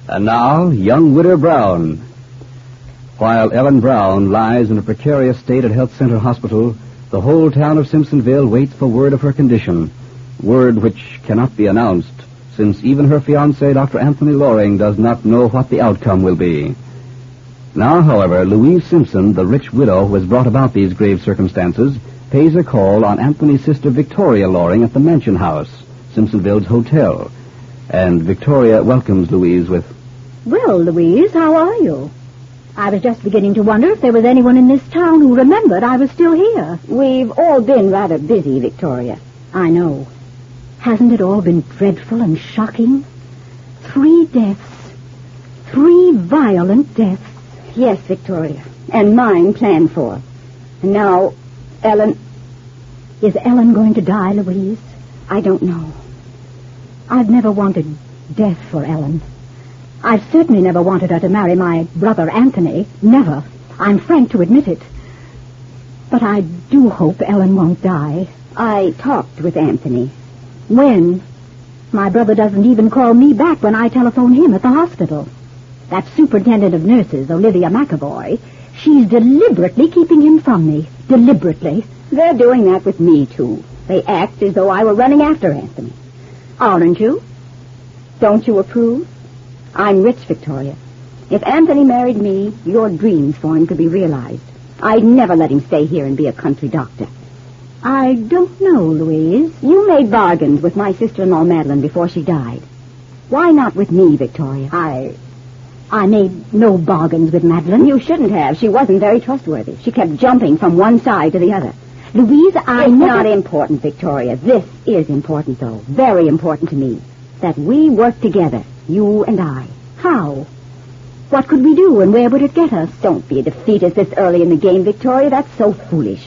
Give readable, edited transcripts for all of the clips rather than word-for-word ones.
And now, young Widow Brown. While Ellen Brown lies in a precarious state at Health Center Hospital, the whole town of Simpsonville waits for word of her condition. Word which cannot be announced, since even her fiancé, Dr. Anthony Loring, does not know what the outcome will be. Now, however, Louise Simpson, the rich widow who has brought about these grave circumstances, pays a call on Anthony's sister Victoria Loring at the Mansion House, Simpsonville's hotel. And Victoria welcomes Louise with, "Well, Louise, how are you? I was just beginning to wonder if there was anyone in this town who remembered I was still here." "We've all been rather busy, Victoria." "I know. Hasn't it all been dreadful and shocking? 3 deaths. 3 violent deaths." "Yes, Victoria. And mine planned for. And now, Ellen..." "Is Ellen going to die, Louise?" "I don't know." "I've never wanted death for Ellen. I've certainly never wanted her to marry my brother Anthony. Never. I'm frank to admit it. But I do hope Ellen won't die." "I talked with Anthony." "When? My brother doesn't even call me back when I telephone him at the hospital. That superintendent of nurses, Olivia McAvoy, she's deliberately keeping him from me. Deliberately." "They're doing that with me, too. They act as though I were running after Anthony." "Aren't you?" "Don't you approve? I'm rich, Victoria. If Anthony married me, your dreams for him could be realized. I'd never let him stay here and be a country doctor." "I don't know, Louise." "You made bargains with my sister-in-law, Madeline, before she died. Why not with me, Victoria?" I made no bargains with Madeline. "You shouldn't have. She wasn't very trustworthy. She kept jumping from one side to the other." "Louise, It's not important, Victoria. This is important, though. Very important to me. That we work together, you and I." "How? What could we do, and where would it get us?" "Don't be a defeatist this early in the game, Victoria. That's so foolish.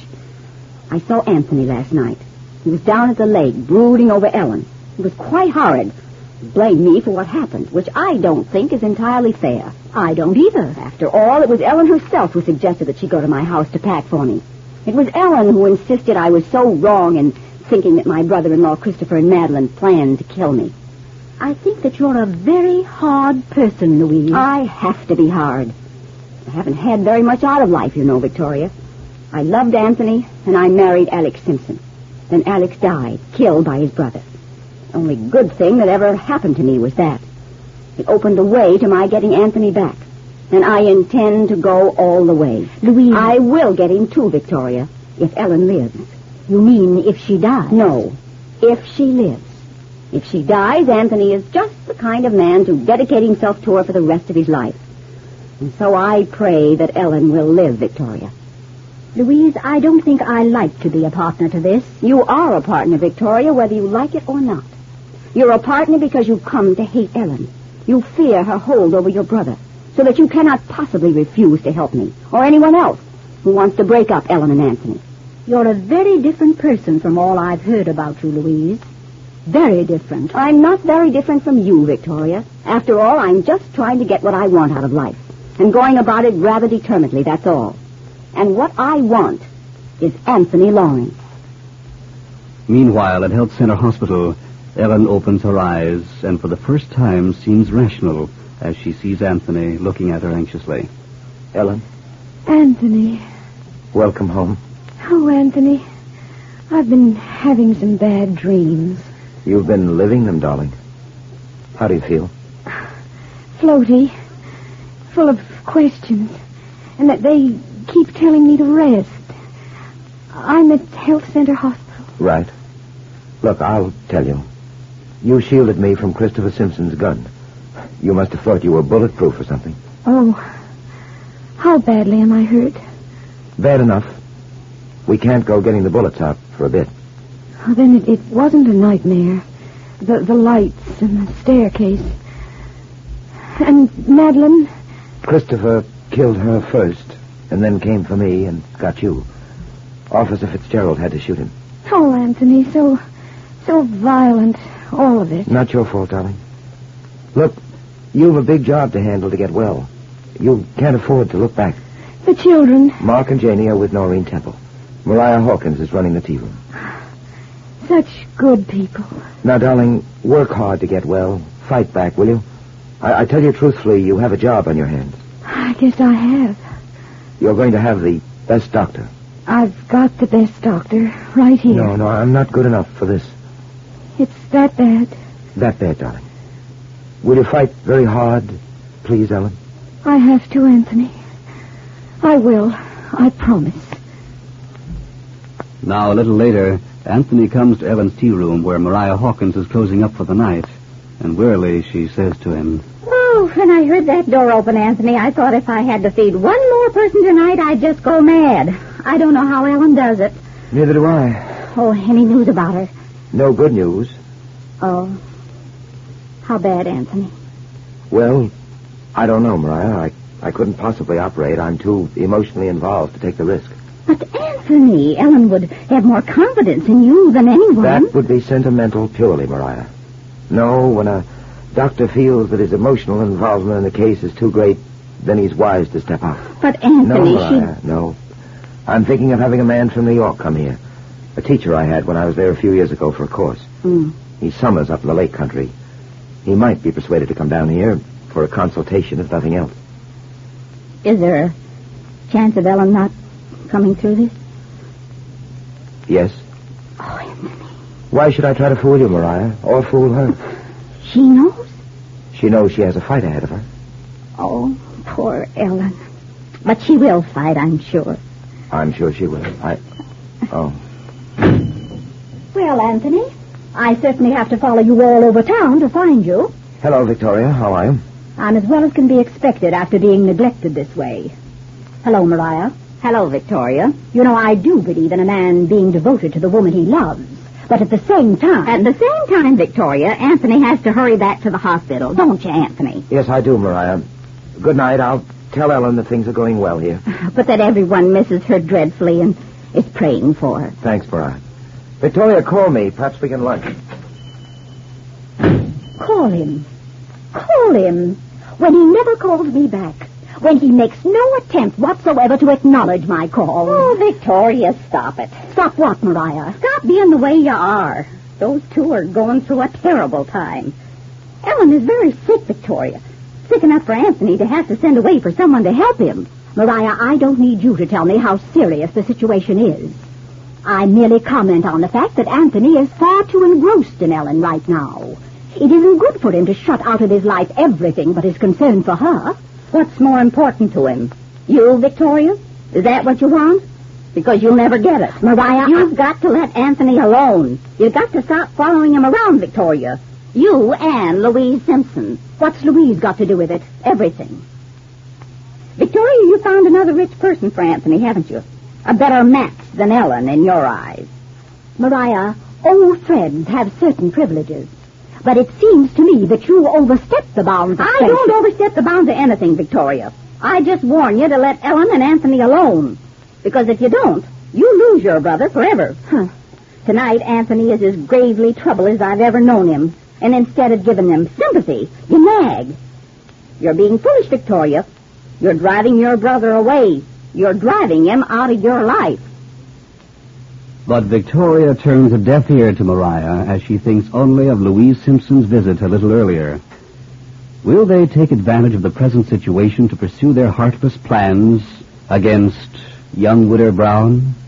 I saw Anthony last night. He was down at the lake, brooding over Ellen. It was quite horrid. He blamed me for what happened, which I don't think is entirely fair." "I don't either." "After all, it was Ellen herself who suggested that she go to my house to pack for me. It was Ellen who insisted I was so wrong in thinking that my brother-in-law, Christopher, and Madeline planned to kill me." "I think that you're a very hard person, Louise." "I have to be hard. I haven't had very much out of life, you know, Victoria. I loved Anthony, and I married Alex Simpson. Then Alex died, killed by his brother. The only good thing that ever happened to me was that. It opened the way to my getting Anthony back. And I intend to go all the way. Louise... I will get him too, Victoria, if Ellen lives." "You mean if she dies?" "No, if she lives. If she dies, Anthony is just the kind of man to dedicate himself to her for the rest of his life. And so I pray that Ellen will live, Victoria." "Louise, I don't think I like to be a partner to this." "You are a partner, Victoria, whether you like it or not. You're a partner because you've come to hate Ellen. You fear her hold over your brother, so that you cannot possibly refuse to help me, or anyone else who wants to break up Ellen and Anthony." "You're a very different person from all I've heard about you, Louise. Very different." "I'm not very different from you, Victoria. After all, I'm just trying to get what I want out of life, and going about it rather determinedly, that's all. And what I want is Anthony Loring." Meanwhile, at Health Center Hospital, Ellen opens her eyes and for the first time seems rational as she sees Anthony looking at her anxiously. "Ellen, Anthony." welcome home. "Oh, Anthony, I've been having some bad dreams." You've been living them, darling. How do you feel?" "Floaty, full of questions, and that they keep telling me to rest. I'm at Health Center Hospital." "Right. Look, I'll tell you. You shielded me from Christopher Simpson's gun. You must have thought you were bulletproof or something." "Oh, how badly am I hurt?" "Bad enough. We can't go getting the bullets out for a bit." Oh, then it wasn't a nightmare. The lights and the staircase. And Madeline? Christopher killed her first, and then came for me and got you. Officer Fitzgerald had to shoot him. Oh, Anthony, so violent, all of it. Not your fault, darling. Look, you've a big job to handle to get well. You can't afford to look back. The children? Mark and Janie are with Noreen Temple. Mariah Hawkins is running the tea room. Such good people. Now, darling, work hard to get well. Fight back, will you? I tell you truthfully, you have a job on your hands. I guess I have. You're going to have the best doctor. I've got the best doctor right here. No, I'm not good enough for this. It's that bad. That bad, darling. Will you fight very hard, please, Ellen? I have to, Anthony. I will. I promise. Now, a little later, Anthony comes to Ellen's tea room where Maria Hawkins is closing up for the night. And wearily, she says to him, Oh, when I heard that door open, Anthony, I thought if I had to feed one more person tonight, I'd just go mad. I don't know how Ellen does it. Neither do I. Oh, any news about her? No good news. Oh. How bad, Anthony? Well, I don't know, Maria. I couldn't possibly operate. I'm too emotionally involved to take the risk. But, Anthony, Ellen would have more confidence in you than anyone. That would be sentimental purely, Maria. No, when a doctor feels that his emotional involvement in the case is too great, then he's wise to step out. But, Anthony, No, Maria, no. I'm thinking of having a man from New York come here. A teacher I had when I was there a few years ago for a course. He's summers up in the lake country. He might be persuaded to come down here for a consultation, if nothing else. Is there a chance of Ellen not coming through this? Yes. Oh, Anthony. Why should I try to fool you, Maria, or fool her? She knows? She knows she has a fight ahead of her. Oh, poor Ellen. But she will fight, I'm sure. I'm sure she will. Oh. Well, Anthony, I certainly have to follow you all over town to find you. Hello, Victoria. How are you? I'm as well as can be expected after being neglected this way. Hello, Maria. Hello, Victoria. You know, I do believe in a man being devoted to the woman he loves. But at the same time... At the same time, Victoria, Anthony has to hurry back to the hospital. Don't you, Anthony? Yes, I do, Maria. Good night. I'll tell Ellen that things are going well here. But that everyone misses her dreadfully and is praying for her. Thanks, Maria. Victoria, call me. Perhaps we can lunch. Call him. Call him. When he never calls me back. When he makes no attempt whatsoever to acknowledge my call. Oh, Victoria, stop it. Stop what, Maria? Stop being the way you are. Those two are going through a terrible time. Ellen is very sick, Victoria. Sick enough for Anthony to have to send away for someone to help him. Maria, I don't need you to tell me how serious the situation is. I merely comment on the fact that Anthony is far too engrossed in Ellen right now. It isn't good for him to shut out of his life everything but his concern for her. What's more important to him? You, Victoria? Is that what you want? Because you'll never get it. Maria, You've got to let Anthony alone. You've got to stop following him around, Victoria. You and Louise Simpson. What's Louise got to do with it? Everything. Victoria, you found another rich person for Anthony, haven't you? A better match than Ellen in your eyes. Maria, old friends have certain privileges. But it seems to me that you overstep the bounds of I friendship. don't overstep the bounds of anything, Victoria. I just warn you to let Ellen and Anthony alone. Because if you don't, you lose your brother forever. Tonight, Anthony is as gravely troubled as I've ever known him. And instead of giving him sympathy, you nag. You're being foolish, Victoria. You're driving your brother away. You're driving him out of your life. But Victoria turns a deaf ear to Maria as she thinks only of Louise Simpson's visit a little earlier. Will they take advantage of the present situation to pursue their heartless plans against young Widow Brown?